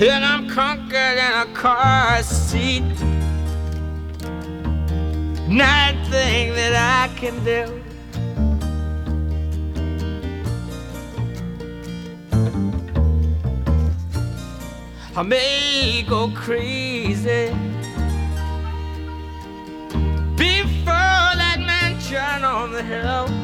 and I'm conquered in a car seat. Nothing that I can do. I may go crazy before that mansion on the hill.